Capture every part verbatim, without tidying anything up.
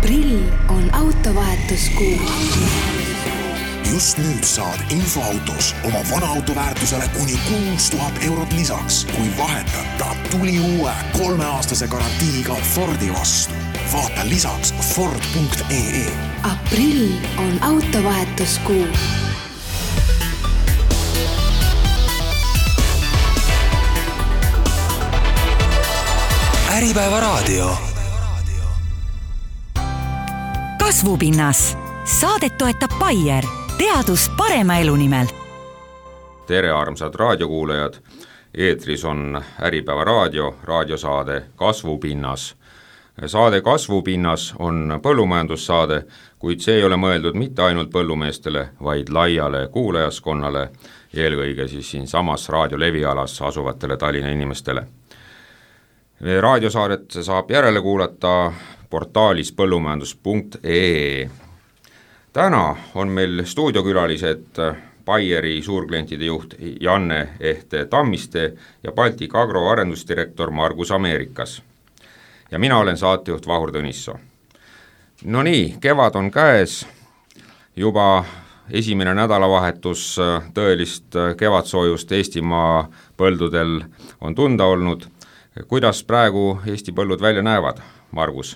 Aprill on autovahetuskuu. Just nüüd saad infoautos oma vana auto väärtusele kuni kuus tuhat eurot lisaks, kui vahetad ta tuli uue kolmeaastase garantiiga Fordi vastu. Vaata lisaks Ford punkt ee. Aprill on autovahetuskuu. Äripäeva raadio. Kasvupinnas. Saadet toetab Bayer. Teadus parema elu nimel. Tere armsad raadiokuulajad. Eetris on Äripäeva raadio, raadiosaade Kasvupinnas. Saade Kasvupinnas on põllumajandussaade, kuid see ei ole mõeldud mitte ainult põllumeestele, vaid laiale kuulajaskonnale, eelkõige siis siin samas raadiolevialas asuvatele Tallinna inimestele. Raadiosaadet saab järele kuulata portaalis põllumajandus punkt ee. Täna on meil stuudiokülalised Bayeri suurklientide juht Janne Ehte Tammiste ja Baltic Agro arendusdirektor Margus Ameerikas. Ja mina olen saatejuht Vahur Tõnisso. No nii, kevad on käes, juba esimene nädalavahetus tõelist kevadsoojust Eestimaa põldudel on tunda olnud. Kuidas praegu Eesti põllud välja näevad, Margus?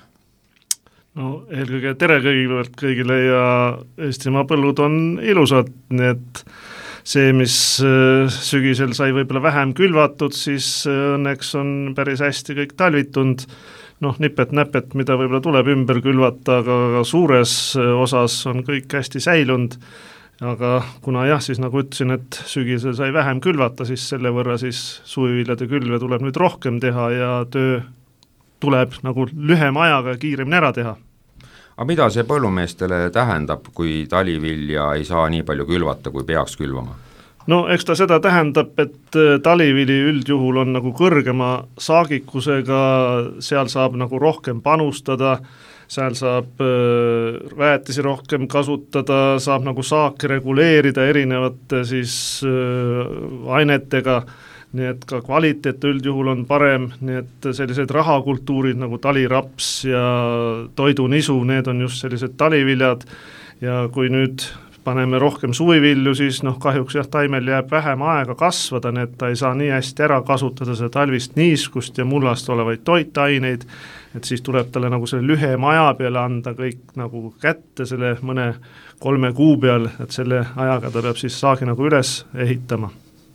No eelkõige tere kõigilt kõigile ja Eestimaa põllud on ilusad, nii et see, mis sügisel sai võib-olla vähem külvatud, siis õnneks on päris hästi kõik talvitunud, noh nipet-näpet, mida võib-olla tuleb ümber külvata, aga suures osas on kõik hästi säilunud, aga kuna jah, siis nagu ütlesin, et sügisel sai vähem külvata, siis selle võrra siis suviviljade külve tuleb nüüd rohkem teha ja töö tuleb nagu lühema ajaga kiiremini ära teha. Aga mida see põllumeestele tähendab, kui talivilja ei saa nii palju külvata, kui peaks külvama? No eks ta seda tähendab, et talivili üldjuhul on nagu kõrgema saagikusega, seal saab nagu rohkem panustada, seal saab äh, väetisi rohkem kasutada, saab nagu saaki reguleerida erinevate siis äh, ainetega, nii et ka kvaliteet üldjuhul on parem, nii et sellised rahakultuurid nagu taliraps ja toidunisu, need on just sellised taliviljad ja kui nüüd paneme rohkem suvivilju, siis noh kahjuks jah, taimel jääb vähem aega kasvada, nii et ta ei saa nii hästi ära kasutada seda talvist niiskust ja mullast olevaid toitaineid, et siis tuleb talle nagu selle lühema aja peale anda kõik nagu kätte selle mõne kolme kuu peal, et selle ajaga ta peab siis saagi nagu üles ehitama.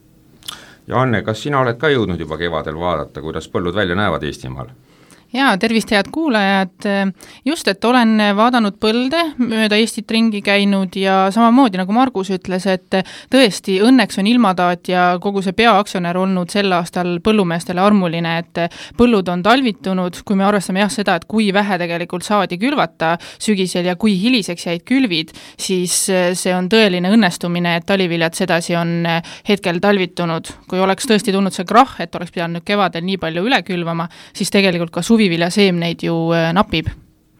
Ja Anne, kas sina oled ka jõudnud juba kevadel vaadata, kuidas põllud välja näevad Eestimaal? Jaa, tervist head kuulajad, just, et olen vaadanud põlde, mööda Eestit ringi käinud ja samamoodi nagu Margus ütles, et tõesti õnneks on ilmataat ja kogu see peaaktsionär olnud sel aastal põllumeestele armuline, et põllud on talvitunud, kui me arvestame jah seda, et kui vähe tegelikult saadi külvata sügisel ja kui hiliseks jäid külvid, siis see on tõeline õnnestumine, et taliviljad sedasi on hetkel talvitunud. Kui oleks tõesti tulnud see krah, et oleks pidanud kevadel nii palju üle külvama, siis tegelikult ka suvivilja seemneid ju napib.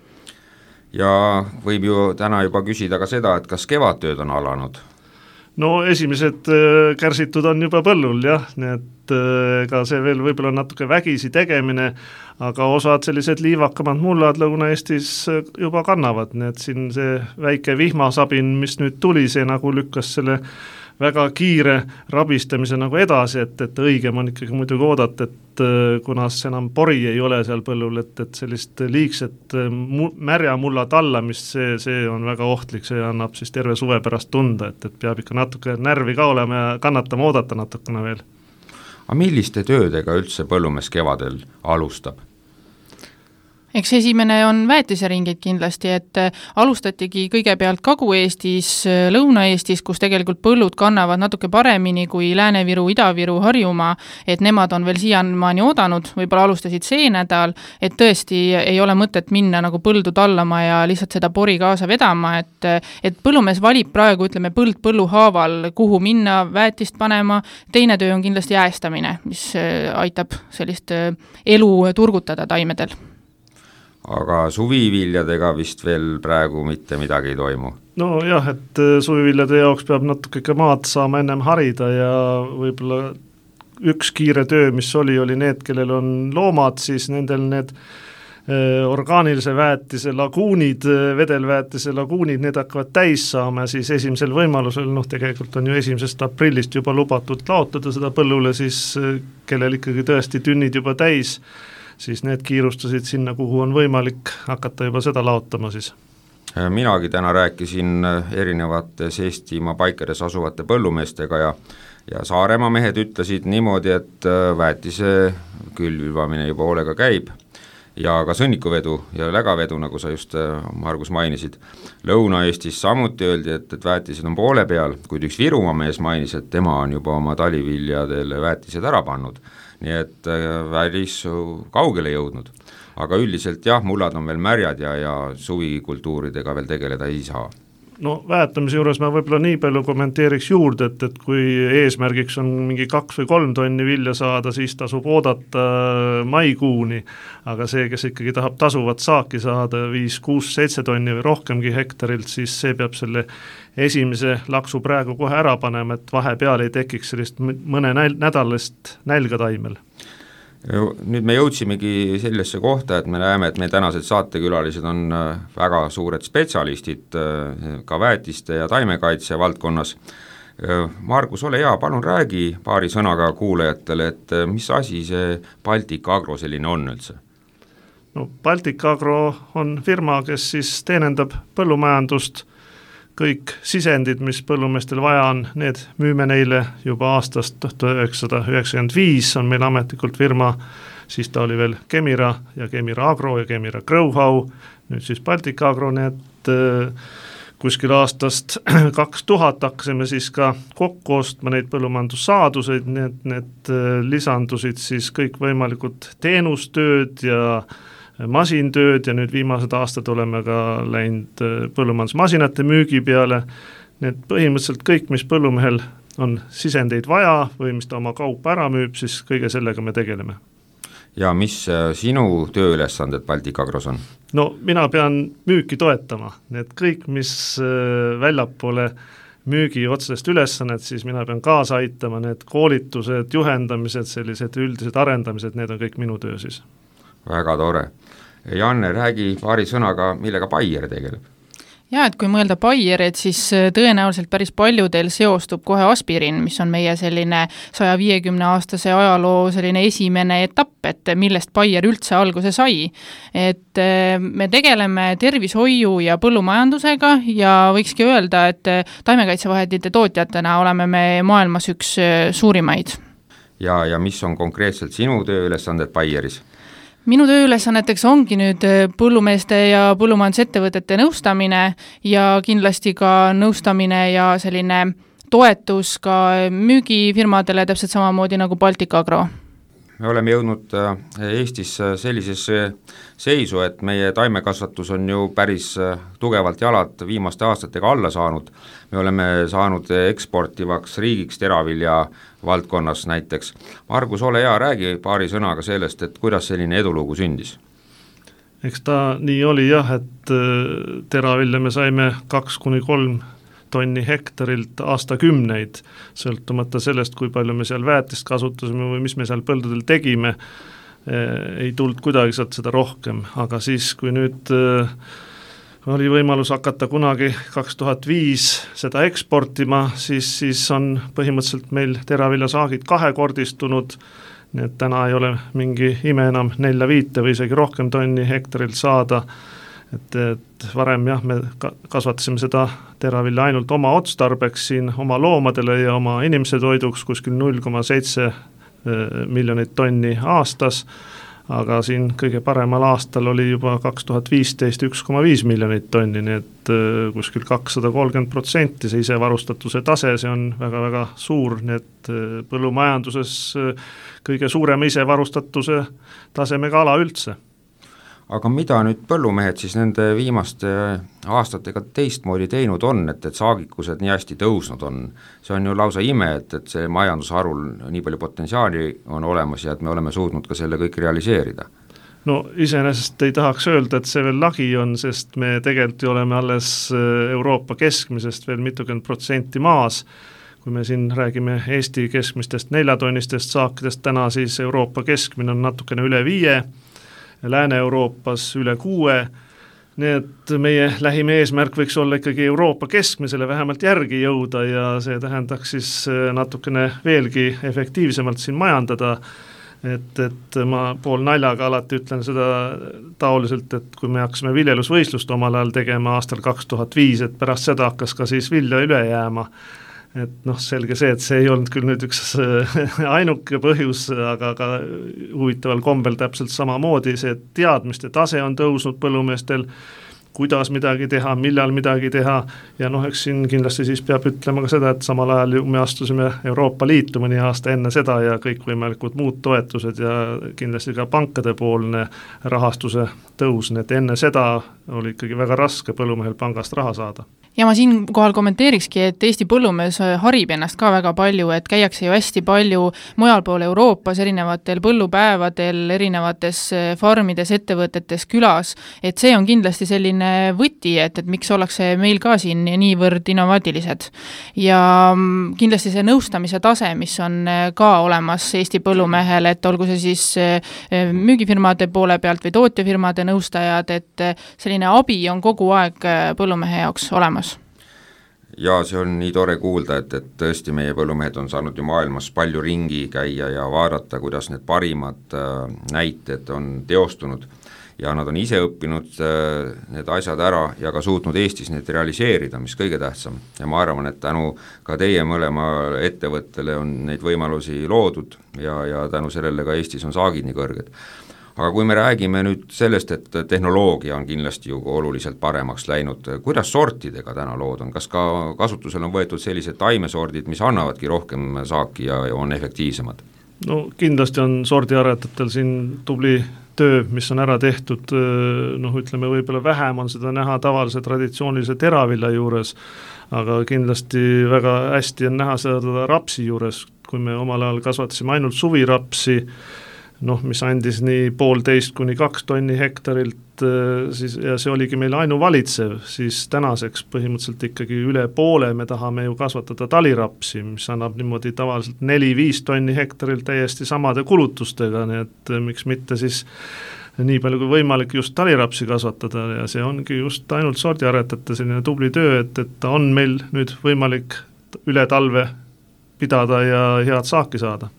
Ja võib ju täna juba küsida ka seda, et kas kevadtööd on alanud? No esimesed kärsitud on juba põllul jah, nii et ka see veel võib-olla natuke vägisi tegemine, aga osad sellised liivakamad mullad Lõuna-Eestis juba kannavad, nii et siin see väike vihmasabin, mis nüüd tuli, see nagu lükkas selle väga kiire rabistamise nagu edasi, et, et õigem on ikkagi muidugi oodata, et kuna enam pori ei ole seal põllul, et, et sellist liigset märja mulla tallamist, see, see on väga ohtlik, see annab siis terve suve pärast tunda, et, et peab ikka natuke närvi ka olema ja kannatama oodata natukene veel. Aga milliste töödega üldse põllumees kevadel alustab? Eks esimene on väetiseringid kindlasti, et alustatigi kõigepealt Kagu-Eestis, Lõuna-Eestis, kus tegelikult põllud kannavad natuke paremini kui Lääne-Viru, Ida-Viru, Harjumaa, et nemad on veel siiamaani oodanud, võib-olla alustasid see nädal, et tõesti ei ole mõtet minna nagu põldu tallama ja lihtsalt seda pori kaasa vedama, et, et põllumees valib praegu, ütleme, põld põllu haaval, kuhu minna väetist panema, teine töö on kindlasti äästamine, mis aitab sellist elu turgutada taimedel. Aga suviviljadega vist veel praegu mitte midagi ei toimu? No jah, et suviviljade jaoks peab natuke ka maad saama ennem harida ja võib-olla üks kiire töö, mis oli, oli need, kellel on loomad, siis nendel need orgaanilise väetise laguunid, vedelväetise laguunid, need hakkavad täis saama, siis esimesel võimalusel, noh tegelikult on ju esimesest aprillist juba lubatud laotada seda põllule, siis kellel ikkagi tõesti tünnid juba täis, siis need kiirustasid sinna, kuhu on võimalik hakata juba seda laotama siis. Minagi täna rääkisin erinevates Eestimaa paikades asuvate põllumeestega ja ja Saaremaa mehed ütlesid niimoodi, et väetise külvamine juba hoolega käib ja ka sõnnikuvedu ja lägavedu, nagu sa just, Margus, mainisid. Lõuna-Eestis samuti öeldi, et, et väetised on poole peal, kuid üks Virumaa mees mainis, et tema on juba oma taliviljadele väetised ära pannud, nii et välis kaugele jõudnud. Aga üldiselt jah, mullad on veel märjad ja, ja suvikultuuridega veel tegeleda ei saa. No väetamise juures ma võib-olla nii palju kommenteeriks juurde, et, et kui eesmärgiks on mingi kaks või kolm tonni vilja saada, siis tasub oodata maikuuni, aga see, kes ikkagi tahab tasuvat saaki saada viis, kuus, seitse tonni või rohkemgi hektarilt, siis see peab selle esimese laksu praegu kohe ära panema, et vahepeal ei tekiks sellist mõne näl- nädalast nälga taimel. Nüüd me jõudsimegi sellesse kohta, et me näeme, et meie tänased saatekülalised on väga suured spetsialistid ka väetiste ja taimekaitse valdkonnas. Margus, ole hea, palun räägi paari sõnaga kuulajatele, et mis asi see Baltic Agro selline on üldse? No, Baltic Agro on firma, kes siis teenendab põllumajandust, kõik sisendid, mis põllumeestel vaja on, need müüme neile juba aastast tuhat üheksasada üheksakümmend viis, on meil ametlikult firma, siis ta oli veel Kemira ja Kemira Agro ja Kemira Growhow, nüüd siis Baltic Agro, need kuskil aastast kaks tuhat hakkasime siis ka kokku ostma neid põllumajandussaaduseid, need, need lisandusid siis kõik võimalikud teenustööd ja masintööd ja nüüd viimased aastad oleme ka läinud põllumajandusmasinate müügi peale, need põhimõtteliselt kõik, mis põllumehel on sisendeid vaja või mis ta oma kaupa ära müüb, siis kõige sellega me tegeleme. Ja mis sinu tööülesanded Baltic Agros on? No mina pean müüki toetama, need kõik, mis väljapoole müügi otsest ülesannet, siis mina pean kaasa aitama, need koolitused, juhendamised, sellised üldised arendamised, need on kõik minu töö siis. Väga tore. Janne, räägi paari sõnaga, millega Bayer tegeleb? Ja, et kui mõelda Bayerit, siis tõenäoliselt päris paljudel seostub kohe aspirin, mis on meie selline saja viiekümne aastase ajaloo selline esimene etapp, et millest Bayer üldse alguse sai. Et me tegeleme tervishoiu ja põllumajandusega ja võikski öelda, et taimekaitsevahendite tootjatena oleme me maailmas üks suurimaid. Ja, ja mis on konkreetselt sinu tööülesanded Bayeris? Minu tööülesanneteks ongi nüüd põllumeeste ja põllumajandusettevõtete nõustamine ja kindlasti ka nõustamine ja selline toetus ka müügifirmadele täpselt samamoodi nagu Baltic Agro. Me oleme jõudnud Eestis sellisesse seisu, et meie taimekasvatus on ju päris tugevalt jalad viimaste aastatega alla saanud. Me oleme saanud eksportivaks riigiks teravilja valdkonnas näiteks. Margus, ole hea, räägi paari sõnaga sellest, et kuidas selline edulugu sündis? Eks ta nii oli jah, et teravilja me saime kaks kuni kolm tonni hektarilt aastakümneid, sõltumata sellest, kui palju me seal väetist kasutasime või mis me seal põldudel tegime, ei tulnud kuidagi sealt seda rohkem, aga siis, kui nüüd oli võimalus hakata kunagi kaks tuhat viis seda eksportima, siis, siis on põhimõtteliselt meil teraviljasaagid kahekordistunud, nii et täna ei ole mingi ime enam nelja viite või isegi rohkem tonni hektarilt saada, et, et varem jah, me kasvatasime seda teravilja ainult oma otstarbeks siin oma loomadele ja oma inimese toiduks kuskil null koma seitse miljonit tonni aastas, aga siin kõige paremal aastal oli juba kaks tuhat viisteist üks koma viis miljonit tonni, nii et kuskil kakssada kolmkümmend protsenti see isevarustatuse tase, see on väga-väga suur, nii et põllumajanduses kõige suurema isevarustatuse tasemega ala üldse. Aga mida nüüd põllumehed siis nende viimaste aastatega teistmoodi teinud on, et, et saagikused nii hästi tõusnud on? See on ju lausa ime, et, et see majandusharul nii palju potentsiaali on olemas ja et me oleme suutnud ka selle kõik realiseerida. No iseenesest ei tahaks öelda, et see veel lagi on, sest me tegelikult ju oleme alles Euroopa keskmisest veel mitukümmend protsenti maas. Kui me siin räägime Eesti keskmistest neljatonnistest saakidest täna, siis Euroopa keskmine on natukene üle viie. Lääne-Euroopas üle kuue, nii et meie lähim eesmärk võiks olla ikkagi Euroopa keskmisele vähemalt järgi jõuda ja see tähendaks siis natukene veelgi efektiivsemalt siin majandada, et, et ma pool naljaga alati ütlen seda taoliselt, et kui me hakkasime viljelusvõistlust omal ajal tegema aastal kaks tuhat viis, et pärast seda hakkas ka siis vilja üle jääma. Et noh, selge see, et see ei olnud küll nüüd üks ainuke põhjus, aga ka huvitaval kombel täpselt samamoodi, see teadmiste tase on tõusnud põllumeestel, kuidas midagi teha, millal midagi teha ja noh, eks siin kindlasti siis peab ütlema ka seda, et samal ajal me astusime Euroopa Liitu mõni aasta enne seda ja kõikvõimalikud muud toetused ja kindlasti ka pankade poolne rahastuse tõus, nii et enne seda oli ikkagi väga raske põllumehel pangast raha saada. Ja ma siin kohal kommenteerikski, et Eesti põllumees harib ennast ka väga palju, et käiakse ju hästi palju mujal pool Euroopas, erinevatel põllupäevadel, erinevates farmides, ettevõtetes, külas, et see on kindlasti selline võti, et, et miks ollakse meil ka siin niivõrd innovaatilised. Ja kindlasti see nõustamise tase, mis on ka olemas Eesti põllumehel, et olgu see siis müügifirmade poole pealt või tootjafirmade nõustajad, et selline abi on kogu aeg põllumehe jaoks olemas. Ja see on nii tore kuulda, et, et tõesti meie põllumehed on saanud ju maailmas palju ringi käia ja vaadata, kuidas need parimad näited on teostunud ja nad on ise õppinud need asjad ära ja ka suutnud Eestis need realiseerida, mis kõige tähtsam. Ja ma arvan, et tänu ka teie mõlema ettevõttele on neid võimalusi loodud ja, ja tänu sellele ka Eestis on saagid nii kõrged. Aga kui me räägime nüüd sellest, et tehnoloogia on kindlasti ju oluliselt paremaks läinud, kuidas sortidega täna lood on? Kas ka kasutusel on võetud sellised taimesordid, mis annavadki rohkem saaki ja on efektiivsemad? No kindlasti on sordiaretatel siin tubli töö, mis on ära tehtud, noh ütleme võib-olla vähem on seda näha tavalise traditsioonilise teravilla juures, aga kindlasti väga hästi on näha seda rapsi juures, kui me omal ajal kasvatasime ainult suvirapsi, noh, mis andis nii poolteist kuni kaks tonni hektarilt siis, ja see oligi meil ainuvalitsev, siis tänaseks põhimõtteliselt ikkagi üle poole me tahame ju kasvatada talirapsi, mis annab niimoodi tavaliselt neli-viis tonni hektarilt täiesti samade kulutustega, nii et miks mitte siis nii palju kui võimalik just talirapsi kasvatada ja see ongi just ainult sordiaretajate selline tubli töö, et, et ta on meil nüüd võimalik üle talve pidada ja head saaki saada.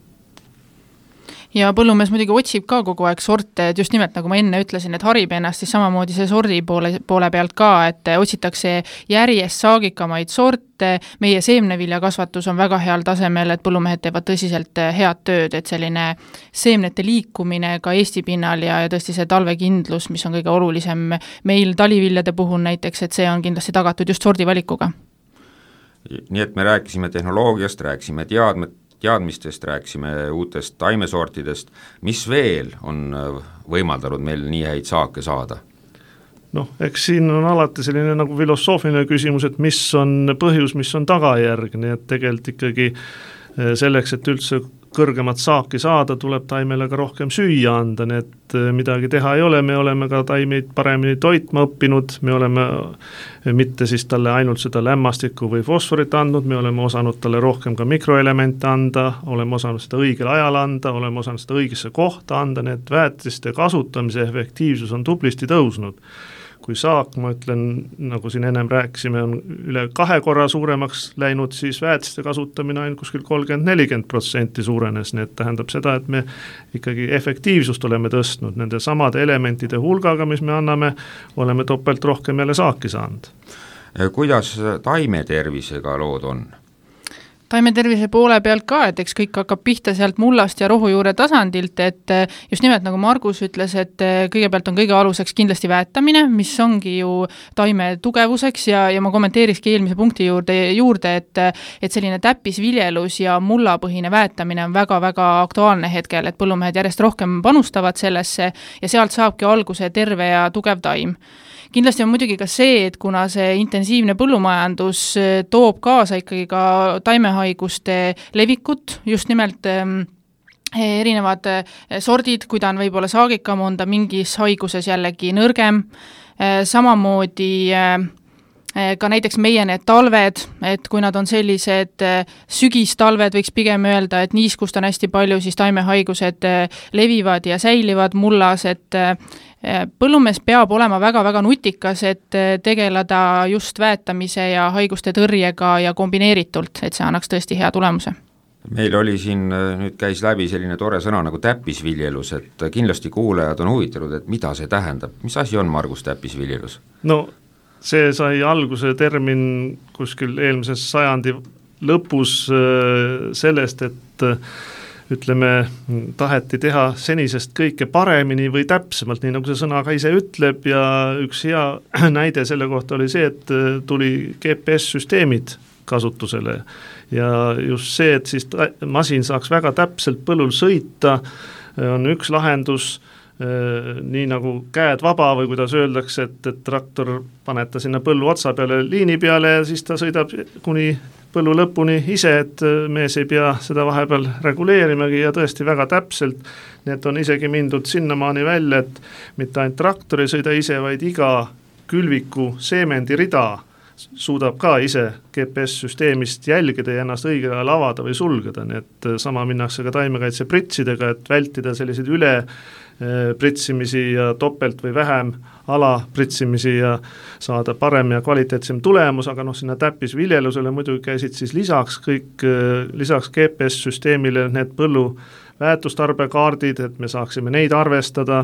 Ja põllumees muidugi otsib ka kogu aeg sorte, et just nimelt nagu ma enne ütlesin, et harib ennast siis samamoodi see sordi poole, poole pealt ka, et otsitakse järjest saagikamaid sorte, meie seemneviljakasvatus on väga heal tasemel, et põllumehed teevad tõsiselt head tööd, et selline seemnete liikumine ka Eesti pinnal ja, ja tõesti see talvekindlus, mis on kõige olulisem meil taliviljade puhul näiteks, et see on kindlasti tagatud just sordivalikuga. Nii et me rääkisime tehnoloogiast, rääkisime teadmet, teadmistest, rääksime uutest taimesortidest, mis veel on võimaldanud meil nii häid saake saada? Noh, eks siin on alati selline nagu filosoofiline küsimus, et mis on põhjus, mis on tagajärg, nii et tegelikult ikkagi selleks, et üldse kõrgemat saaki saada, tuleb taimele ka rohkem süüa anda, nii et midagi teha ei ole, me oleme ka taimeid paremini toitma õppinud, me oleme mitte siis talle ainult seda lämmastikku või fosforit andnud, me oleme osanud talle rohkem ka mikroelemente anda, oleme osanud seda õigel ajal anda, oleme osanud seda õigesse kohta anda, nii et väetiste kasutamise efektiivsus on tublisti tõusnud. Kui saak, ma ütlen, nagu siin ennem rääkisime, on üle kahe korra suuremaks läinud, siis väetiste kasutamine ainult kuskil kolmkümmend nelikümmend protsenti suurenes, nii et tähendab seda, et me ikkagi efektiivsust oleme tõstnud nende samade elementide hulgaga, mis me anname, oleme topelt rohkem jälle saaki saanud. Kuidas taimetervisega lood on? Taimetervise poole pealt ka, et eks kõik hakkab pihta sealt mullast ja rohujuure tasandilt, et just nimelt nagu Margus ütles, et kõigepealt on kõige aluseks kindlasti väetamine, mis ongi ju taime tugevuseks ja, ja ma kommenteerikski eelmise punkti juurde, juurde et, et selline täppisviljelus ja mullapõhine väetamine on väga-väga aktuaalne hetkel, et põllumehed järjest rohkem panustavad sellesse ja sealt saabki alguse terve ja tugev taim. Kindlasti on muidugi ka see, et kuna see intensiivne põllumajandus toob kaasa ikkagi ka taimehaiguste levikut, just nimelt erinevad sordid, kui ta on võib-olla saagikam, on ta mingis haiguses jällegi nõrgem, samamoodi ka näiteks meie need talved, et kui nad on sellised sügistalved, võiks pigem öelda, et niiskust on hästi palju, siis taimehaigused levivad ja säilivad mullas, et põllumees peab olema väga-väga nutikas, et tegeleda just väetamise ja haiguste tõrjega ja kombineeritult, et see annaks tõesti hea tulemuse. Meil oli siin, nüüd käis läbi selline tore sõna nagu täppisviljelus, et kindlasti kuulajad on huvitanud, et mida see tähendab. Mis asi on, Margus, täppisviljelus? No see sai alguse termin kuskil eelmises sajandi lõpus sellest, et ütleme, taheti teha senisest kõike paremini või täpsemalt, nii nagu see sõna ka ise ütleb, ja üks hea näide selle kohta oli see, et tuli G P S-süsteemid kasutusele ja just see, et siis masin saaks väga täpselt põllul sõita, on üks lahendus, nii nagu käed vaba või kuidas öeldakse, et, et traktor paneta sinna põllu otsa peale liini peale ja siis ta sõidab kuni põllu lõpuni ise, et mees ei pea seda vahepeal reguleerimagi ja tõesti väga täpselt, nii et on isegi mindud sinnamaani välja, et mitte ainult traktor ei sõida ise, vaid iga külviku seemendirida suudab ka ise G P S-süsteemist jälgida ja ennast õigel ajal avada või sulgeda, nii et sama minnakse ka taimekaitse pritsidega, et vältida selliseid üle pritsimisi ja topelt või vähem ala pritsimisi ja saada parem ja kvaliteetsem tulemus, aga noh, sinna täppisviljelusele muidugi käisid siis lisaks kõik, lisaks G P S-süsteemile need põllu väetustarbekaardid, et me saaksime neid arvestada,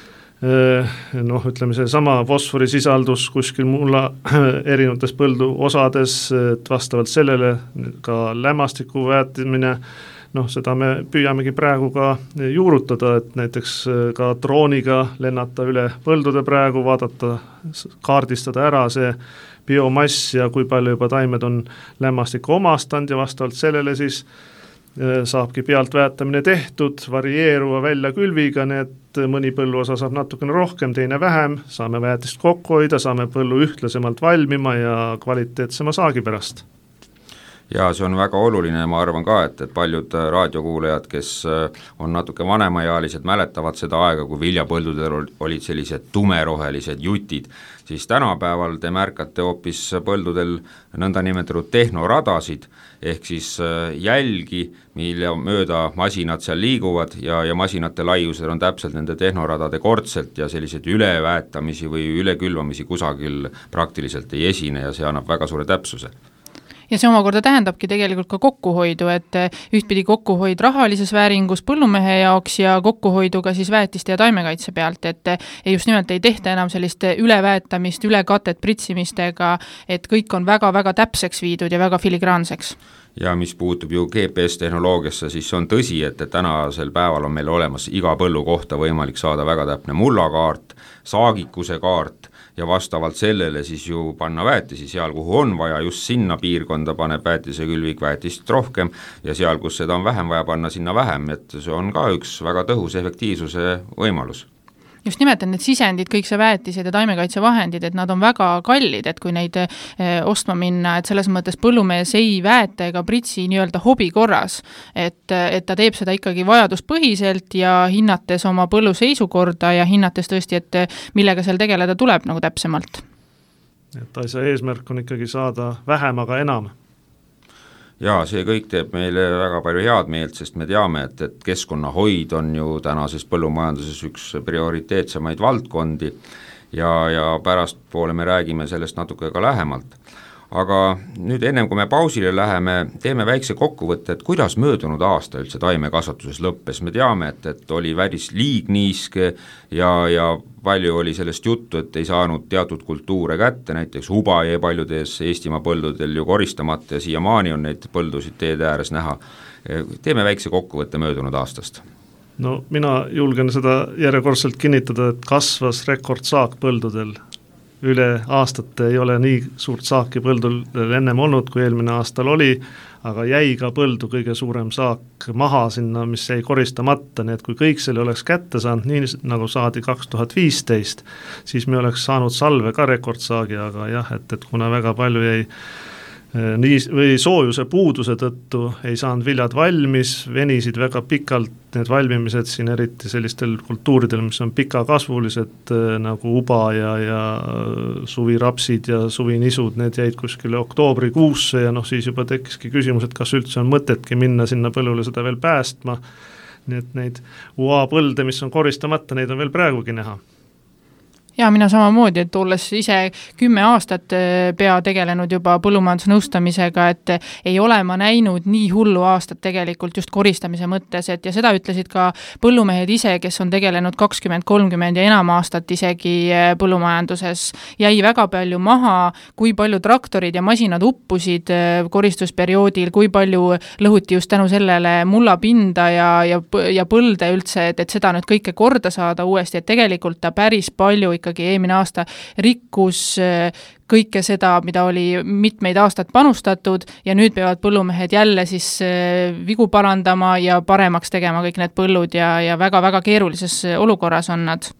noh, ütleme see sama fosforisisaldus kuskil mulla erinevates põldu osades, et vastavalt sellele ka lämmastiku väetimine, noh, seda me püüamegi praegu ka juurutada, et näiteks ka drooniga lennata üle põldude praegu, vaadata, kaardistada ära see biomass ja kui palju juba taimed on lämmastikku omastanud ja vastavalt sellele siis saabki pealt väetamine tehtud, varieeruva välja külviga, nii et mõni põllu osa saab natukene rohkem, teine vähem, saame väetist kokku hoida, saame põllu ühtlasemalt valmima ja kvaliteetsema saagi pärast. Ja see on väga oluline, ma arvan ka, et, et paljud raadiokuulajad, kes on natuke vanemaealised, mäletavad seda aega, kui viljapõldudel olid sellised tumerohelised jutid, siis tänapäeval te märkate hoopis põldudel nõndanimetatud tehnoradasid, ehk siis jälgi, mille mööda masinad seal liiguvad ja, ja masinate laiused on täpselt nende tehnoradade kordselt ja selliseid üleväetamisi või ülekülvamisi kusagil praktiliselt ei esine ja see annab väga suure täpsuse. Ja see omakorda tähendabki tegelikult ka kokkuhoidu, et ühtpidi kokkuhoid rahalises vääringus põllumehe jaoks ja kokkuhoidu ka siis väetiste ja taimekaitse pealt, et just nimelt ei tehta enam sellist üleväetamist, ülekatet pritsimistega, et kõik on väga-väga täpseks viidud ja väga filigraanseks. Ja mis puutub ju G P S-tehnoloogiasse, siis see on tõsi, et tänasel päeval on meil olemas iga põllu kohta võimalik saada väga täpne mullakaart, saagikuse kaart, ja vastavalt sellele siis ju panna väetisi seal, kuhu on vaja, just sinna piirkonda paneb väetise külvik väetist rohkem ja seal, kus seda on vähem vaja panna, sinna vähem, et see on ka üks väga tõhus efektiivsuse võimalus. Just nimelt, et need sisendid, kõik see väetised ja taimekaitsevahendid, et nad on väga kallid, et kui neid ostma minna, et selles mõttes põllumees ei väeta ega pritsi nii-öelda hobi korras, et, et ta teeb seda ikkagi vajaduspõhiselt ja hinnates oma põllu seisukorda ja hinnates tõesti, et millega seal tegeleda tuleb nagu täpsemalt. Et asja eesmärk on ikkagi saada vähem, aga enam. Ja see kõik teeb meile väga palju head meelt, sest me teame, et, et keskkonnahoid on ju tänases põllumajanduses üks prioriteetsemaid valdkondi ja, ja pärast poole me räägime sellest natuke ka lähemalt. Aga nüüd ennem kui me pausile läheme, teeme väikse kokkuvõtte, et kuidas möödunud aasta üldse taimekasvatuses lõppes. Me teame, et, et oli väris liigniiske ja, ja palju oli sellest juttu, et ei saanud teatud kultuure kätte, näiteks huba jäi paljudes Eestimaa põldudel ju koristamata ja siiamaani on neid põldusid teede ääres näha. Teeme väikse kokkuvõtte möödunud aastast. No mina julgen seda järjekordselt kinnitada, et kasvas rekordsaak põldudel. Üle aastate ei ole nii suurt saaki põldudel ennem olnud, kui eelmine aastal oli, aga jäi ka põldu kõige suurem saak maha sinna, mis jäi koristamata, nii et kui kõik selle oleks kätte saanud, nii nagu saadi kaks tuhat viisteist, siis me oleks saanud salve ka rekordsaagi, aga jah, et, et kuna väga palju jäi nii, või soojuse puuduse tõttu ei saanud viljad valmis, venisid väga pikalt need valmimised siin, eriti sellistel kultuuridel, mis on pikakasvulised nagu uba ja, ja suvirapsid ja suvinisud, need jäid kuskile oktoobrikuusse ja noh, siis juba tekkiski küsimus, et kas üldse on mõtetki minna sinna põllule seda veel päästma, nii et neid U A põlde, mis on koristamata, neid on veel praegugi näha. Ja mina samamoodi, et olles ise kümme aastat pea tegelenud juba põllumajandusnõustamisega, et ei ole ma näinud nii hullu aastat tegelikult just koristamise mõttes, et ja seda ütlesid ka põllumehed ise, kes on tegelenud kakskümmend kolmkümmend ja enam aastat isegi põllumajanduses, jäi väga palju maha, kui palju traktorid ja masinad uppusid koristusperioodil, kui palju lõhuti just tänu sellele mullapinda ja, ja, ja põlde üldse, et, et seda nüüd kõike korda saada uuesti, et tegelikult ta päris palju ikka eelmine aasta rikkus kõike seda, mida oli mitmeid aastat panustatud ja nüüd peavad põllumehed jälle siis vigu parandama ja paremaks tegema kõik need põllud ja, ja väga-väga keerulises olukorras on nad.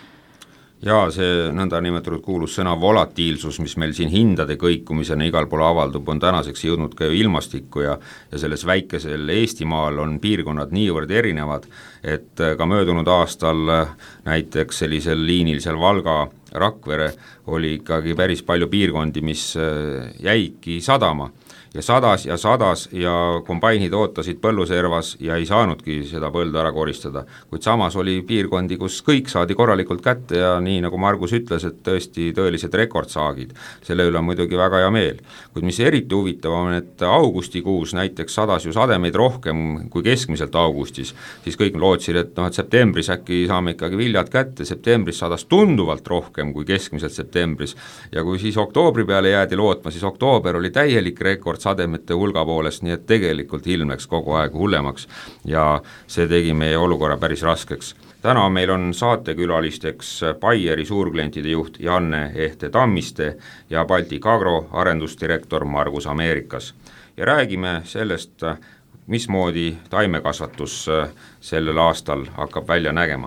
Ja see nõnda nimetatud kuulus sõna volatiilsus, mis meil siin hindade kõikumisena igal pool avaldub, on tänaseks jõudnud ka ju ilmastikku ja, ja selles väikesel Eestimaal on piirkonnad niivõrd erinevad, et ka möödunud aastal näiteks sellisel liinil seal Valga Rakvere oli ikkagi päris palju piirkondi, mis jäidki sadama. Ja sadas ja sadas ja kombainid ootasid põlluservas ja ei saanudki seda põlda ära koristada, kuid samas oli piirkondi, kus kõik saadi korralikult kätte ja nii nagu Margus ütles, et tõesti tõelised rekordsaagid, selle üle on muidugi väga hea meel. Kuid mis eriti huvitav on, et augustikuus näiteks sadas ju sademeid rohkem kui keskmiselt augustis, siis kõik lootsid, et, noh, et septembris äkki saame ikkagi viljad kätte, septembris sadas tunduvalt rohkem kui keskmiselt septembris ja kui siis oktoobri peale jäädi lootma, siis oktoober oli täielik rekord sademete hulga poolest, nii et tegelikult ilmeks kogu aeg hullemaks ja see tegi meie olukorra päris raskeks. Täna meil on saatekülalisteks Baieri suurklientide juht Janne Ehte Tammiste ja Baltic Agro arendusdirektor Margus Ameerikas. Ja räägime sellest, mismoodi taimekasvatus sellel aastal hakkab välja nägema.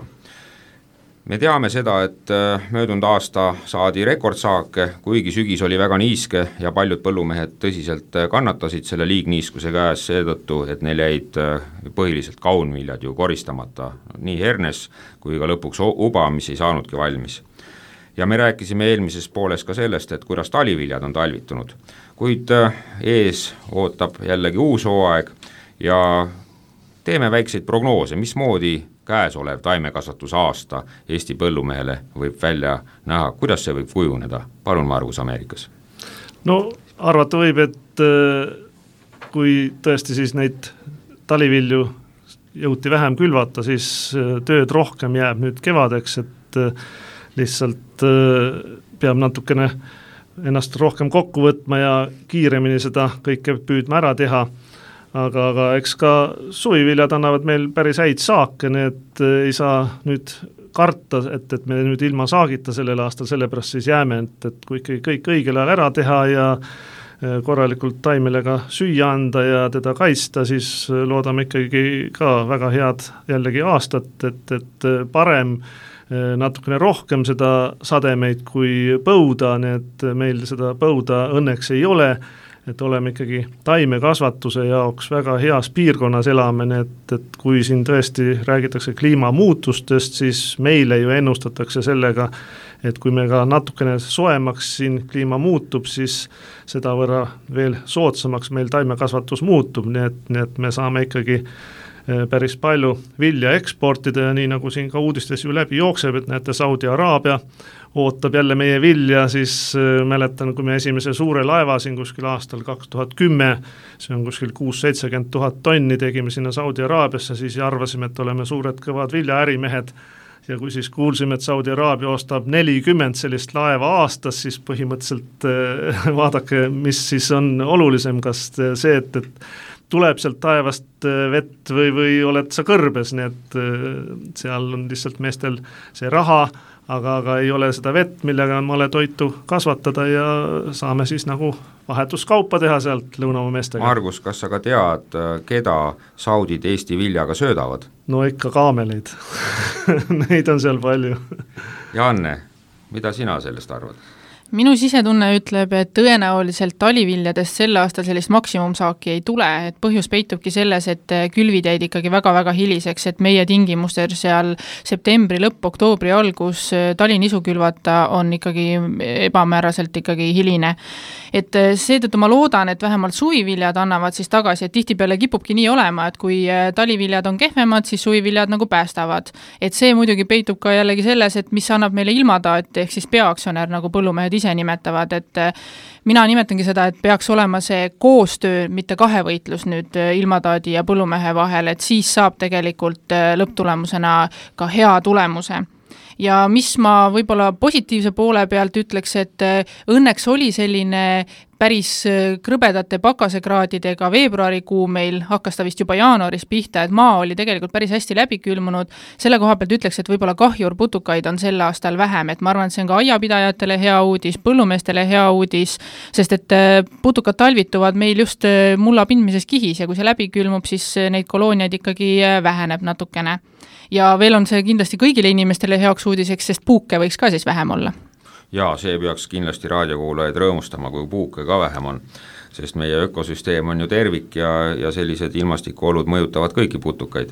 Me teame seda, et möödunud aasta saadi rekordsaake, kuigi sügis oli väga niiske ja paljud põllumehed tõsiselt kannatasid selle liigniiskuse käes seetõttu, et neil jäid põhiliselt kaunviljad ju koristamata, nii hernes kui ka lõpuks uba, mis ei saanudki valmis. Ja me rääkisime eelmises pooles ka sellest, et kuidas taliviljad on talvitunud, kuid ees ootab jällegi uus hooaeg ja teeme väikseid prognoose, mismoodi käesolev taimekasvatus aasta Eesti põllumehele võib välja näha, kuidas see võib kujuneda? Palun, Margus Ameerikas. No arvata võib, et kui tõesti siis neid talivilju jõuti vähem külvata, siis tööd rohkem jääb nüüd kevadeks, et lihtsalt peab natukene ennast rohkem kokku võtma ja kiiremini seda kõike püüdma ära teha. Aga, aga eks ka suviviljad annavad meil päris häid saake, need ei saa nüüd karta, et, et me nüüd ilma saagita sellel aastal, sellepärast siis jääme, et, et kui ikkagi kõik õigel ajal ära teha ja korralikult taimele ka süüa anda ja teda kaitsta, siis loodame ikkagi ka väga head jällegi aastat, et, et parem natukene rohkem seda sademeid kui põuda, nii et meil seda põuda õnneks ei ole, et oleme ikkagi taimekasvatuse jaoks väga heas piirkonnas elame, et, et kui siin tõesti räägitakse kliimamuutustest, siis meile ju ennustatakse sellega, et kui me ka natukene soemaks siin kliima muutub, siis seda võrra veel soodsamaks meil taimekasvatus muutub, nii et, nii et me saame ikkagi päris palju vilja eksportida ja nii nagu siin ka uudistes ju läbi jookseb, et näete Saudi Araabia ootab jälle meie vilja, siis mäletan, kui me esimese suure laeva siin kuskil aastal kaks tuhat kümme, see on kuskil kuus seitsekümmend tuhat tonni, tegime sinna Saudi Araabiasse, siis arvasime, et oleme suured kõvad viljaärimehed ja kui siis kuulsime, et Saudi Araabia ostab nelikümmend sellist laeva aastas, siis põhimõtteliselt vaadake, mis siis on olulisem, kas see, et, et tuleb sealt taevast vett või, või oled sa kõrbes, nii et seal on lihtsalt meestel see raha, aga, aga ei ole seda vett, millega on male toitu kasvatada ja saame siis nagu vahetuskaupa teha sealt Lõunamaa meestega. Margus, kas sa ka tead, keda Saudid Eesti viljaga söödavad? No ikka kaameleid. Neid on seal palju. Janne, mida sina sellest arvad? minu sisetunne ütleb, et tõenäoliselt taliviljadest sel aastal sellist maksimumsaaki ei tule, et põhjus peitubki selles, et külvid jäid ikkagi väga-väga hiliseks, et meie tingimustel seal septembri lõpp, oktoobri algus talinisu külvata on ikkagi ebamääraselt ikkagi hiline. Et seetõttu ma loodan, et vähemalt suviviljad annavad siis tagasi, et tihtipeale kipubki nii olema, et kui taliviljad on kehvemad, siis suviviljad nagu päästavad. Et see muidugi peitub ka jällegi selles, et mis annab meile ilmataat, ehk siis peaaktsionär, nagu põllumehed ise nimetavad, et mina nimetangi seda, et peaks olema see koostöö, mitte kahevõitlus nüüd ilmataadi ja põllumehe vahel, et siis saab tegelikult lõpptulemusena ka hea tulemuse. Ja mis ma võib-olla positiivse poole pealt ütleks, et õnneks oli selline päris krõbedate pakasekraadidega veebruarikuu meil, hakkas ta vist juba jaanuaris pihta, et maa oli tegelikult päris hästi läbi külmunud. Selle koha pealt ütleks, et võib-olla kahjurputukaid on sel aastal vähem, et ma arvan, et see on ka aiapidajatele hea uudis, põllumeestele hea uudis, sest et putukad talvituvad meil just mulla pindmises kihis ja kui see läbi külmub, siis neid kolooniaid ikkagi väheneb natukene. Ja veel on see kindlasti kõigile inimestele heaks uudiseks, sest puuke võiks ka siis vähem olla. Jaa, see peaks kindlasti raadiokuulajaid rõõmustama, kui puuke ka vähem on, sest meie ökosüsteem on ju tervik ja, ja sellised ilmastikuolud mõjutavad kõiki putukaid.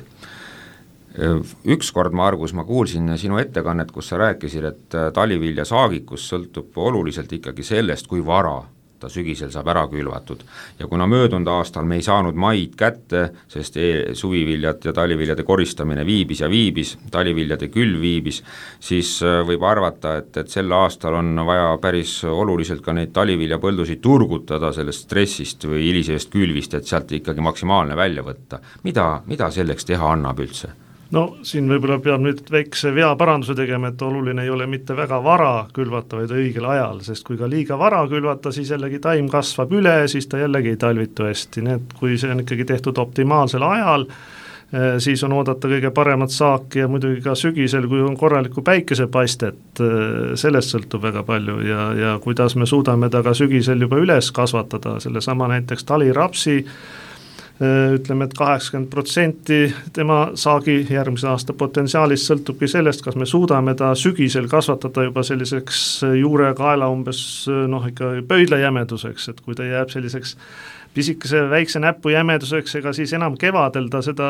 Ükskord, Margus, ma kuulsin sinu ettekannet, kus sa rääkisid, et talivilja saagikus sõltub oluliselt ikkagi sellest, kui vara ta sügisel saab ära külvatud. Ja kuna möödunud aastal me ei saanud maid kätte, sest suviviljad ja taliviljade koristamine viibis ja viibis, taliviljade külv viibis, siis võib arvata, et, et sel aastal on vaja päris oluliselt ka neid taliviljapõldusid turgutada sellest stressist või hilisest külvist, et sealt ikkagi maksimaalne välja võtta. Mida, mida selleks teha annab üldse? No siin võib-olla peab nüüd väikse veaparanduse tegema, et oluline ei ole mitte väga vara külvata, vaid õigel ajal, sest kui ka liiga vara külvata, siis jällegi taim kasvab üle, siis ta jällegi ei talvitu hästi, nii et kui see on ikkagi tehtud optimaalsel ajal, siis on oodata kõige paremat saaki ja muidugi ka sügisel, kui on korraliku päikesepaistet, sellest sõltub väga palju ja, ja kuidas me suudame ta ka sügisel juba üles kasvatada, selle sama näiteks talirapsi, ütleme, et kaheksakümmend protsenti tema saagi järgmise aasta potentsiaalist sõltubki sellest, kas me suudame ta sügisel kasvatada juba selliseks juurekaela umbes noh, ikka pöidlajämeduseks, et kui ta jääb selliseks pisikese väikse näpu jämeduseks, ega siis enam kevadel ta seda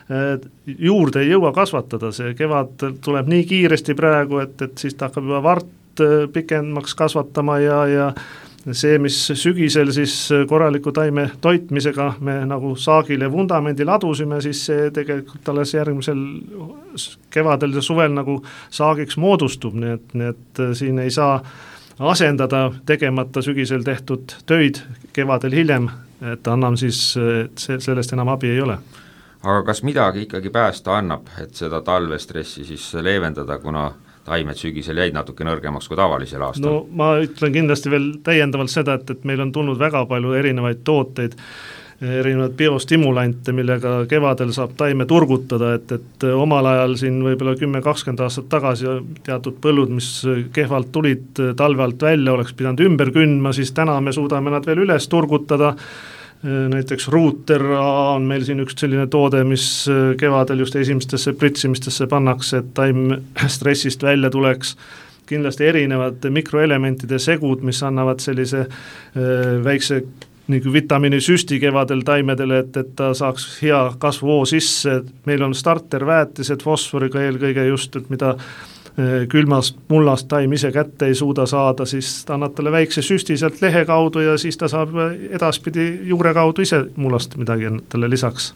juurde ei jõua kasvatada, see kevad tuleb nii kiiresti praegu, et, et siis ta hakkab juba vart pikemaks kasvatama ja, ja see, mis sügisel siis korraliku taime toitmisega me nagu saagil ja vundamendi ladusime, siis see tegelikult alles järgmisel kevadel ja suvel nagu saagiks moodustub, nii et, nii et siin ei saa asendada tegemata sügisel tehtud töid kevadel hiljem, et annam siis, et sellest enam abi ei ole. Aga kas midagi ikkagi päästa annab, et seda talvestressi siis leevendada, kuna taimed sügisel jäid natuke nõrgemaks kui tavalisel aastal? No ma ütlen kindlasti veel täiendavalt seda, et, et meil on tulnud väga palju erinevaid tooteid, erinevaid biostimulante, millega kevadel saab taime turgutada, et, et omal ajal siin võib-olla kümme kakskümmend aastat tagasi teatud põllud, mis kehvalt tulid talve alt välja, oleks pidanud ümber kündma, siis täna me suudame nad veel üles turgutada. Näiteks Ruuter on meil siin üks selline toode, mis kevadel just esimestesse pritsimistesse pannakse, et taim stressist välja tuleks. Kindlasti erinevad mikroelementide segud, mis annavad sellise väikse nagu vitamiinisüsti kevadel taimedele, et, et ta saaks hea kasvuhoo sisse. Meil on starterväetised fosforiga eelkõige just, et mida külmast mullast taim ise kätte ei suuda saada, siis ta annab talle väikse süsti sealt lehe kaudu ja siis ta saab edaspidi juure kaudu ise mullast midagi talle lisaks.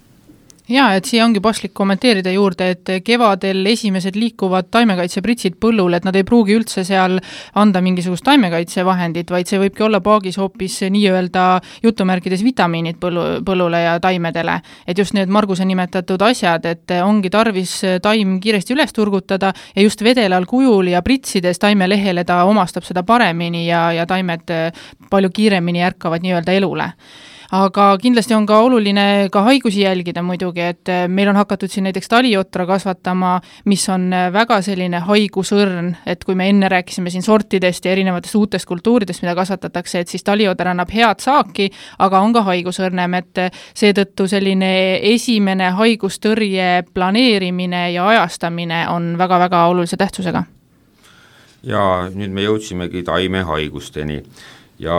Jaa, et siia ongi paslik kommenteerida juurde, et kevadel esimesed liikuvad taimekaitsepritsid põllul, et nad ei pruugi üldse seal anda mingisugust taimekaitsevahendit, vaid see võibki olla paagis hoopis nii-öelda jutumärkides vitamiinid põllu, põllule ja taimedele. Et just need Marguse nimetatud asjad, et ongi tarvis taim kiiresti üles turgutada ja just vedelal kujul ja pritsides taime lehele ta omastab seda paremini ja, ja taimed palju kiiremini ärkavad nii-öelda elule. Aga kindlasti on ka oluline ka haigusi jälgida muidugi, et meil on hakatud siin näiteks taliotra kasvatama, mis on väga selline haigusõrn, et kui me enne rääkisime siin sortidest ja erinevatest uutest kultuuridest, mida kasvatatakse, et siis taliotar annab head saaki, aga on ka haigusõrnem, et seetõttu selline esimene haigustõrje planeerimine ja ajastamine on väga-väga olulise tähtsusega. ja nüüd me jõudsimegi taimehaigusteni ja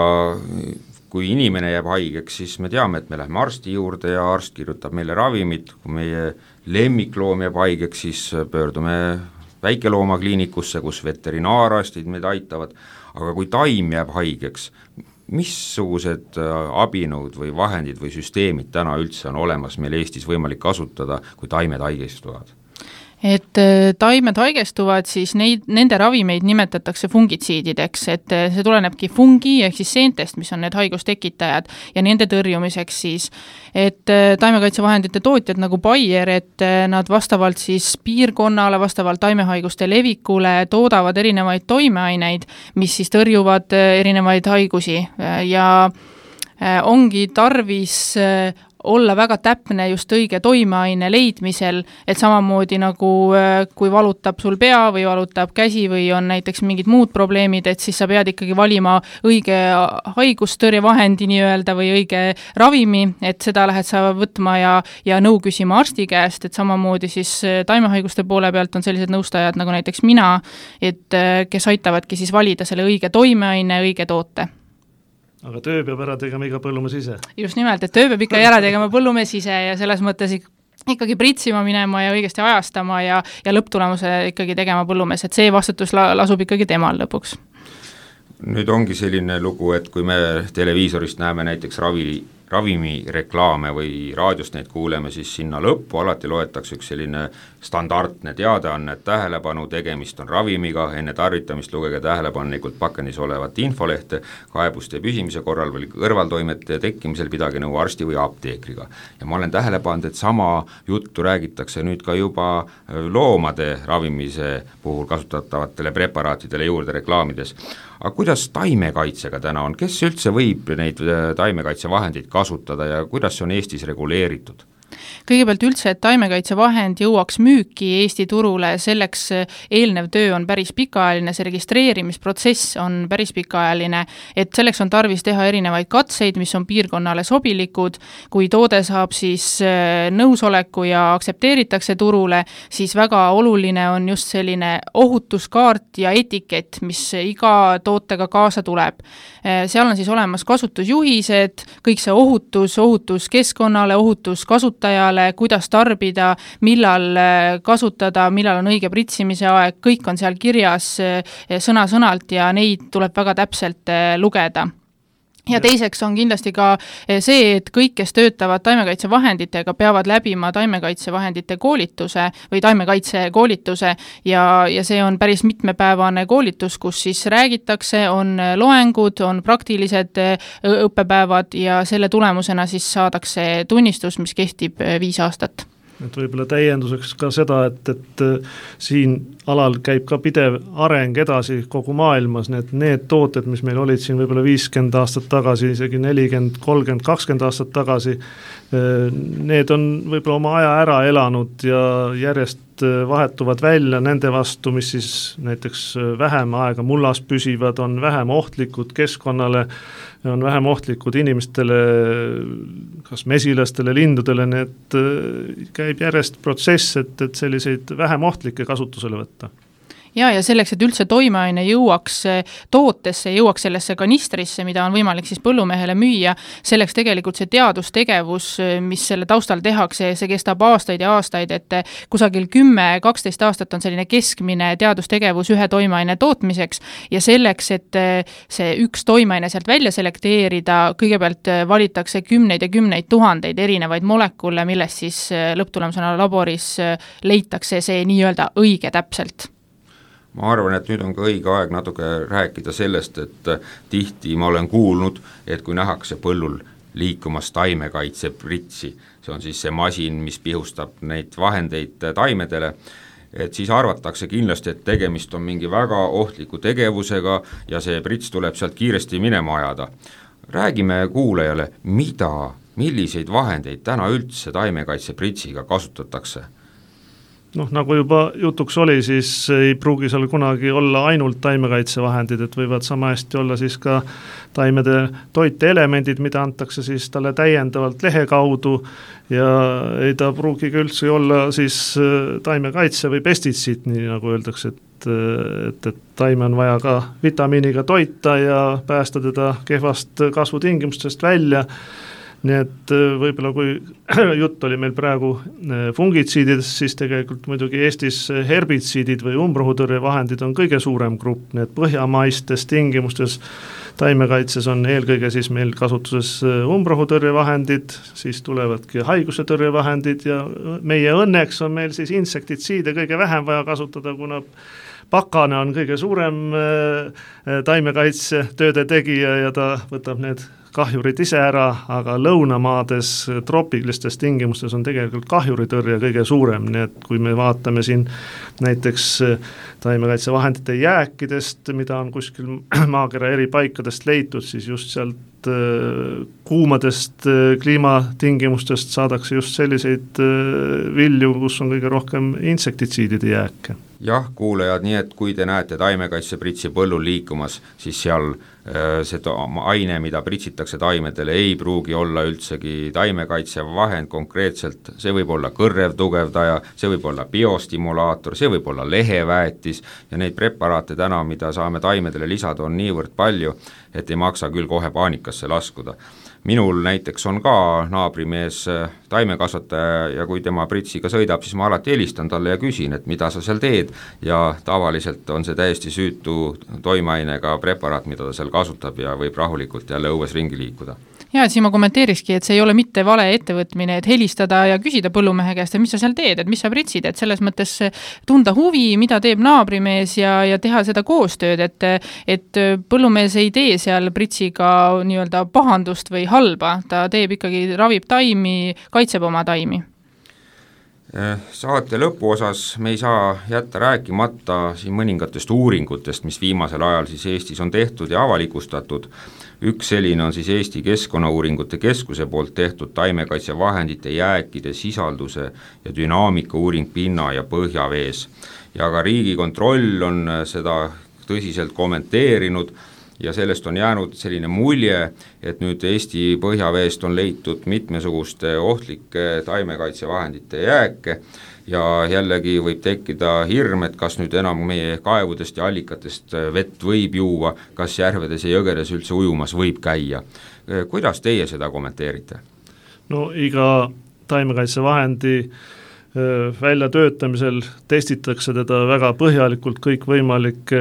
kui inimene jääb haigeks, siis me teame, et me läheme arsti juurde ja arst kirjutab meile ravimid, kui meie lemmikloom jääb haigeks, siis pöördume väikeloomakliinikusse, kus veterinaararstid meid aitavad, aga kui taim jääb haigeks, missugused abinõud või vahendid või süsteemid täna üldse on olemas meil Eestis võimalik kasutada, kui taimed haigestuvad? Et taimed haigestuvad, siis neid, nende ravimeid nimetatakse fungitsiidideks, et see tulenebki fungi ehk siis seentest, mis on need haigustekitajad ja nende tõrjumiseks siis, et taimekaitsevahendite tootjad nagu Bayer, et nad vastavalt siis piirkonnale, vastavalt taimehaiguste levikule toodavad erinevaid toimeaineid, mis siis tõrjuvad erinevaid haigusi ja ongi tarvis olla väga täpne just õige toimeaine leidmisel, et samamoodi nagu kui valutab sul pea või valutab käsi või on näiteks mingid muud probleemid, et siis sa pead ikkagi valima õige haigustõrjevahendi nii-öelda või õige ravimi, et seda lähed sa võtma ja, ja nõu küsima arsti käest, et samamoodi siis taimehaiguste poole pealt on sellised nõustajad nagu näiteks mina, et kes aitavadki siis valida selle õige toimeaine, õige toote. Aga töö peab ära tegema iga põllumees ise. Just nimelt, et töö peab ikka ära tegema põllumees ise ja selles mõttes ikkagi pritsima minema ja õigesti ajastama ja, ja lõpptulemuse ikkagi tegema põllumees, et see vastutus lasub ikkagi temal lõpuks. Nüüd ongi selline lugu, et kui me televiisorist näeme näiteks ravi, ravimireklaame või raadiost neid kuuleme, siis sinna lõppu alati loetakse üks selline standardne teadaanne, et tähelepanu tegemist on ravimiga, enne tarvitamist lugege tähelepanelikult pakendis olevat infolehte, kaebuste püsimise korral või kõrvaltoimete tekkimisel pidage nõu arsti või apteekriga. Ja ma olen tähele pannud, et sama juttu räägitakse nüüd ka juba loomade ravimise puhul kasutatavatele preparaatidele juurde reklaamides. Aga kuidas taimekaitsega täna on, kes üldse võib neid taimekaitsevahendeid kasutada ja kuidas see on Eestis reguleeritud? Kõigepealt üldse, et taimekaitsevahend jõuaks müüki Eesti turule, selleks eelnev töö on päris pikaajaline, see registreerimisprotsess on päris pikaajaline, et selleks on tarvis teha erinevaid katseid, mis on piirkonnale sobilikud, kui toode saab siis nõusoleku ja aktsepteeritakse turule, siis väga oluline on just selline ohutuskaart ja etikett, mis iga tootega kaasa tuleb. Seal on siis olemas kasutusjuhised, kõik see ohutus, ohutus keskkonnale, ohutus kasutajale, kuidas tarbida, millal kasutada, millal on õige pritsimise aeg, kõik on seal kirjas sõna-sõnalt ja neid tuleb väga täpselt lugeda. Ja teiseks on kindlasti ka see, et kõik, kes töötavad taimekaitsevahenditega, peavad läbima taimekaitsevahendite koolituse või taimekaitsekoolituse ja, ja see on päris mitmepäevane koolitus, kus siis räägitakse, on loengud, on praktilised õppepäevad ja selle tulemusena siis saadakse tunnistus, mis kehtib viis aastat. Et võib-olla täienduseks ka seda, et, et siin alal käib ka pidev areng edasi kogu maailmas, need, need tooted, mis meil olid siin võib-olla viiskümmend aastat tagasi, isegi nelikümmend, kolmkümmend, kakskümmend aastat tagasi, need on võib-olla oma aja ära elanud ja järjest vahetuvad välja nende vastu, mis siis näiteks vähem aega mullas püsivad, on vähem ohtlikud keskkonnale, on vähem ohtlikud inimestele, kas mesilastele, lindudele, need käib järjest protsess, et, et selliseid vähem ohtlikke kasutusele võtta. Ja, ja selleks, et üldse toimeaine jõuaks tootesse, jõuaks sellesse kanistrisse, mida on võimalik siis põllumehele müüa, selleks tegelikult see teadustegevus, mis selle taustal tehakse, see kestab aastaid ja aastaid, et kusagil kümme kaksteist aastat on selline keskmine teadustegevus ühe toimeaine tootmiseks ja selleks, et see üks toimeaine sealt välja selekteerida, kõigepealt valitakse kümneid ja kümneid tuhandeid erinevaid molekule, millest siis lõpptulemusena laboris leitakse see nii-öelda õige täpselt. Ma arvan, et nüüd on ka õige aeg natuke rääkida sellest, et tihti ma olen kuulnud, et kui nähakse põllul liikumas taimekaitsepritsi, see on siis see masin, mis pihustab neid vahendeid taimedele, et siis arvatakse kindlasti, et tegemist on mingi väga ohtliku tegevusega ja see prits tuleb sealt kiiresti minema ajada. Räägime kuulajale, mida, milliseid vahendeid täna üldse taimekaitsepritsiga kasutatakse? Noh, nagu juba jutuks oli, siis ei pruugi seal kunagi olla ainult taimekaitsevahendid, et võivad sama hästi olla siis ka taimede toiteelemendid, mida antakse siis talle täiendavalt lehe kaudu ja ei ta pruugigi üldse olla siis taimekaitse või pestitsiid, nii nagu öeldakse, et et, et taime on vaja ka vitamiiniga toita ja päästa teda kehvast kasvutingimustest välja. Nii et võib-olla kui jutt oli meil praegu fungitsiididest, siis tegelikult muidugi Eestis herbitsiidid või umbrohutõrjevahendid on kõige suurem grupp, need põhjamaistes tingimustes taimekaitses on eelkõige siis meil kasutuses umbrohutõrjevahendid, siis tulevadki haigusetõrjevahendid ja meie õnneks on meil siis insektitsiide kõige vähem vaja kasutada, kuna pakane on kõige suurem taimekaitse tööde tegija ja ta võtab need kahjurid ise ära, aga lõunamaades tropiklistes tingimustes on tegelikult kahjuritõrje kõige suurem, nii et kui me vaatame siin näiteks taimekaitsevahendite jääkidest, mida on kuskil maakera eri paikadest leitud, siis just sealt kuumadest kliimatingimustest saadakse just selliseid vilju, kus on kõige rohkem insektitsiidide jääke. Jah, kuulajad, nii et kui te näete taimekaitsepritsi põllul liikumas, siis seal äh, seda aine, mida pritsitakse taimedele, ei pruugi olla üldsegi taimekaitsevahend konkreetselt, see võib olla kõrrev tugevdaja, see võib olla biostimulaator, see võib olla leheväetis ja neid preparaate täna, mida saame taimedele lisada, on niivõrd palju, et ei maksa küll kohe paanikasse laskuda. Minul näiteks on ka naabrimees taimekasvataja ja kui tema pritsiga sõidab, siis ma alati helistan talle ja küsin, et mida sa seal teed ja tavaliselt on see täiesti süütu toimeainega preparaat, mida ta seal kasutab ja võib rahulikult jälle õues ringi liikuda. Ja, et siin ma kommenteerikski, et see ei ole mitte vale ettevõtmine, et helistada ja küsida põllumehe käest, et mis sa seal teed, et mis sa pritsid, et selles mõttes tunda huvi, mida teeb naabrimees ja, ja teha seda koostööd, et, et põllumees ei tee seal pritsiga nii-öelda pahandust või halba, ta teeb ikkagi, ravib taimi, kaitseb oma taimi. Saate lõpuosas me ei saa jätta rääkimata siin mõningatest uuringutest, mis viimasel ajal siis Eestis on tehtud ja avalikustatud. Üks selline on siis Eesti Keskkonnauuringute Keskuse poolt tehtud taimekaitsevahendite jääkide sisalduse ja dünaamika uuring pinna ja põhjavees. Ja ka Riigikontroll on seda tõsiselt kommenteerinud ja sellest on jäänud selline mulje, et nüüd Eesti põhjaveest on leitud mitmesuguste ohtlike taimekaitsevahendite jääke ja jällegi võib tekkida hirm, et kas nüüd enam meie kaevudest ja allikatest vett võib juua, kas järvedes ja jõgedes üldse ujumas võib käia. Kuidas teie seda kommenteerite? No iga taimekaitsevahendi väljatöötamisel testitakse teda väga põhjalikult kõik võimalike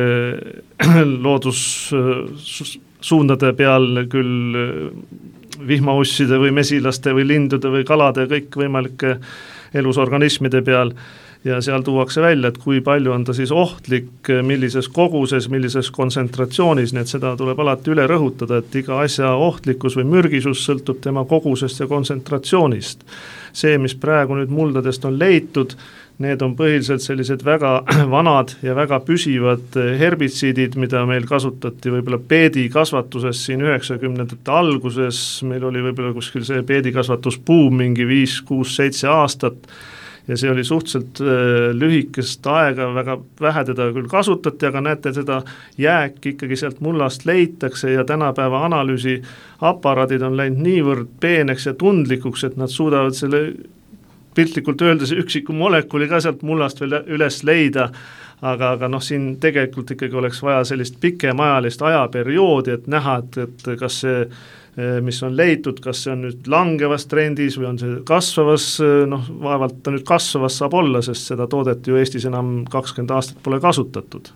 loodussuundade peal, küll vihmausside või mesilaste või lindude või kalade kõik võimalike elusorganismide peal ja seal tuuakse välja, et kui palju on ta siis ohtlik, millises koguses, millises kontsentratsioonis, nii et seda tuleb alati üle rõhutada, et iga asja ohtlikkus või mürgisus sõltub tema kogusest ja kontsentratsioonist. See, mis praegu nüüd muldadest on leitud, need on põhiliselt sellised väga vanad ja väga püsivad herbitsiidid, mida meil kasutati võib-olla peedikasvatuses siin üheksakümnendate alguses, meil oli võib-olla kuskil see peedikasvatusbuum mingi viis, kuus, seitse aastat ja see oli suhteliselt lühikest aega, väga vähe teda küll kasutati, aga näete, seda jääk ikkagi sealt mullast leitakse ja tänapäeva analüüsi aparaadid on läinud niivõrd peeneks ja tundlikuks, et nad suudavad selle piltlikult öeldes üksiku molekuli ka sealt mullast veel üles leida, aga, aga noh, siin tegelikult ikkagi oleks vaja sellist pikemajalist ajaperioodi, et näha, et, et kas see mis on leitud, kas see on nüüd langevas trendis või on see kasvavas, noh vaevalt ta nüüd kasvavas saab olla, sest seda toodet ju Eestis enam kakskümmend aastat pole kasutatud.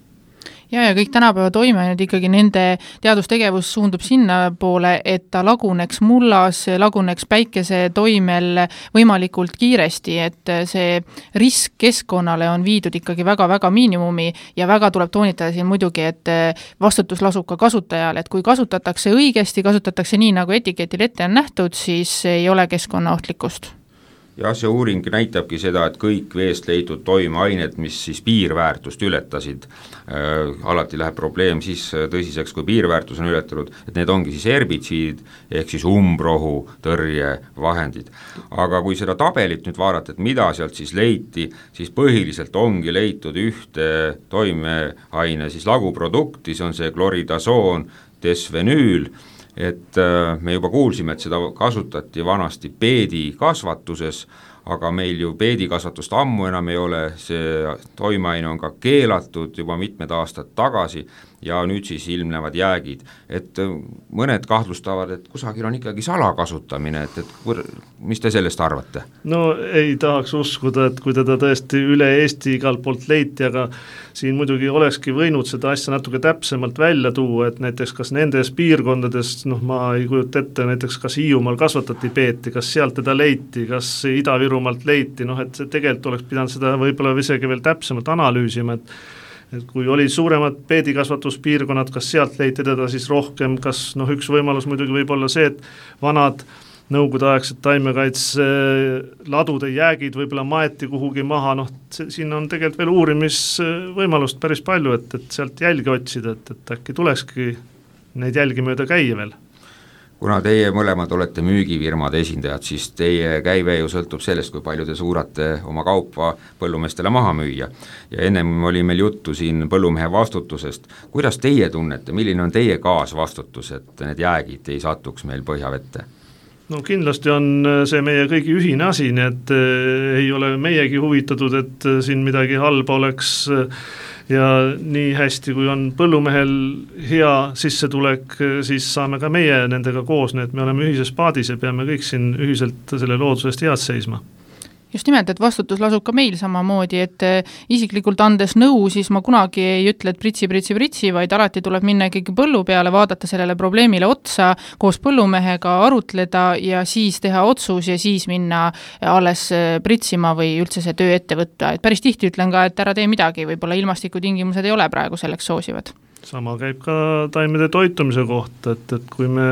Ja, ja kõik tänapäeva toimeained ikkagi nende teadustegevus suundub sinna poole, et ta laguneks mullas, laguneks päikese toimel võimalikult kiiresti, et see risk keskkonnale on viidud ikkagi väga-väga miinimumi ja väga tuleb toonitada siin muidugi, et vastutus lasub ka kasutajal, et kui kasutatakse õigesti, kasutatakse nii, nagu etiketil ette on nähtud, siis ei ole keskkonnaohtlikkust. Ja see uuring näitabki seda, et kõik veest leitud toimeained, mis siis piirväärtust ületasid, äh, alati läheb probleem siis tõsiseks, kui piirväärtus on ületanud, et need ongi siis herbitsiid ehk siis umbrohu tõrjevahendid. Aga kui seda tabelit nüüd vaadata, et mida sealt siis leiti, siis põhiliselt ongi leitud ühte toimeaine siis laguprodukti, see on see kloridasoon, desvenüül, et me juba kuulsime, et seda kasutati vanasti peedi kasvatuses, aga meil ju peedikasvatust ammu enam ei ole, see toimeaine on ka keelatud juba mitmed aastad tagasi ja nüüd siis ilmnevad jäägid, et mõned kahtlustavad, et kusagil on ikkagi salakasutamine, et, et mis te sellest arvate? No ei tahaks uskuda, et kui teda tõesti üle Eesti igal poolt leiti, aga siin muidugi olekski võinud seda asja natuke täpsemalt välja tuua, et näiteks kas nendes piirkondades, noh ma ei kujuta ette, näiteks kas Hiiumaal kasvatati peeti, kas sealt teda leiti, kas Ida-Virumaalt leiti, noh et see tegelikult oleks pidanud seda võib-olla isegi veel täpsemalt analüüsima, et et kui olid suuremad peedikasvatuspiirkonnad, kas sealt leiti teda siis rohkem, kas noh, üks võimalus muidugi võib olla see, et vanad nõukogudeaegsed taimekaitse ladude jäägid võib-olla maeti kuhugi maha, noh siin on tegelikult veel uurimisvõimalust päris palju, et, et sealt jälgi otsida, et, et äkki tulekski neid jälgi mööda käia veel. Kuna teie mõlemad olete müügifirmade esindajad, siis teie käive ju sõltub sellest, kui palju te suudate oma kaupa põllumeestele maha müüa. Ja ennem oli meil juttu siin põllumehe vastutusest. Kuidas teie tunnete, milline on teie kaasvastutus, et need jäägid ei satuks meil põhjavette? No kindlasti on see meie kõigi ühine asi, nii et ei ole meiegi huvitatud, et siin midagi halba oleks ja nii hästi, kui on põllumehel hea sissetulek, siis saame ka meie nendega koos, nii et me oleme ühises paadis ja peame kõik siin ühiselt selle loodusest head seisma. Just nimelt, et vastutus lasub ka meil samamoodi, et isiklikult andes nõu, siis ma kunagi ei ütle, et pritsi, pritsi, pritsi, vaid alati tuleb minna ikkagi põllu peale, vaadata sellele probleemile otsa, koos põllumehega arutleda ja siis teha otsus ja siis minna alles pritsima või üldse see töö ette võtta. Et päris tihti ütlen ka, et ära tee midagi, võib-olla ilmastikutingimused ei ole praegu selleks soosivad. Sama käib ka taimede toitumise kohta, et, et kui me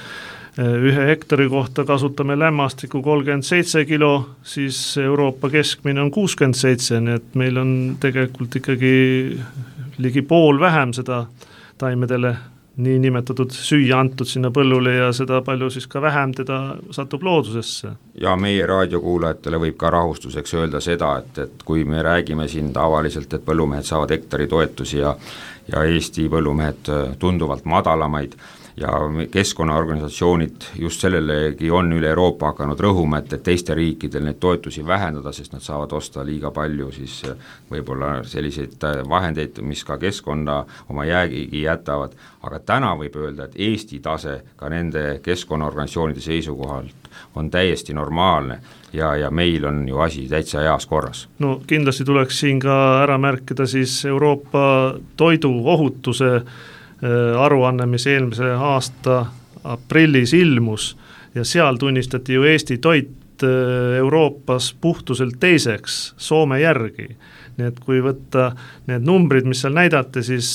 ühe hektari kohta kasutame lämmastikku kolmkümmend seitse kilo, siis Euroopa keskmine on kuuskümmend seitse, nii et meil on tegelikult ikkagi ligi pool vähem seda taimedele nii nimetatud süüa antud sinna põllule ja seda palju siis ka vähem teda satub loodusesse. Ja meie raadiokuulajatele võib ka rahustuseks öelda seda, et, et kui me räägime siin tavaliselt, et põllumehed saavad hektari toetusi ja, ja Eesti põllumehed tunduvalt madalamaid, ja keskkonnaorganisatsioonid just sellelegi on üle Euroopa hakanud rõhuma, et, et teiste riikidel neid toetusi vähendada, sest nad saavad osta liiga palju siis võib-olla selliseid vahendeid, mis ka keskkonna oma jäägi jätavad, aga täna võib öelda, et Eesti tase ka nende keskkonnaorganisatsioonide seisukohalt on täiesti normaalne ja, ja meil on ju asi täitsa heas korras. No kindlasti tuleks siin ka ära märkida siis Euroopa toiduohutuse aruanne, mis eelmise aasta aprillis ilmus ja seal tunnistati ju Eesti toit Euroopas puhtuselt teiseks Soome järgi. Nii et kui võtta need numbrid, mis seal näidati, siis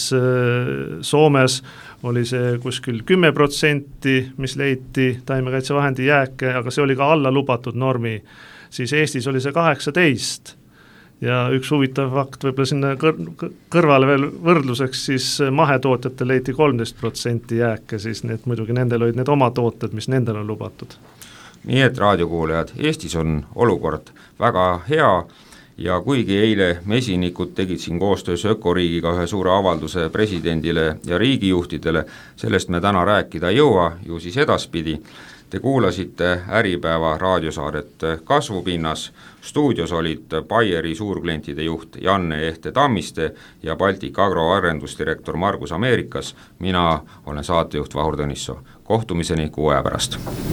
Soomes oli see kuskil kümme protsenti, mis leiti taimekaitsevahendi jääke, aga see oli ka alla lubatud normi, siis Eestis oli see kaheksateist. Ja üks huvitav fakt võib-olla sinna kõr- kõrvale veel võrdluseks, siis mahetootjate leiti kolmteist protsenti jääke, siis need muidugi nendel olid need oma tooted, mis nendel on lubatud. Nii et raadiokuulajad, Eestis on olukord väga hea ja kuigi eile mesinikud tegid siin koostöös Ökoriigiga ühe suure avalduse presidendile ja riigijuhtidele, sellest me täna rääkida ei jõua, ju siis edaspidi. Te kuulasite Äripäeva raadiosaadet Kasvupinnas, stuudios olid Bayeri suurklientide juht Janne Ehte Tammiste ja Baltic Agro arendusdirektor Margus Ameerikas, mina olen saatejuht Vahur Tõnissoo. Kohtumiseni kuu aja pärast.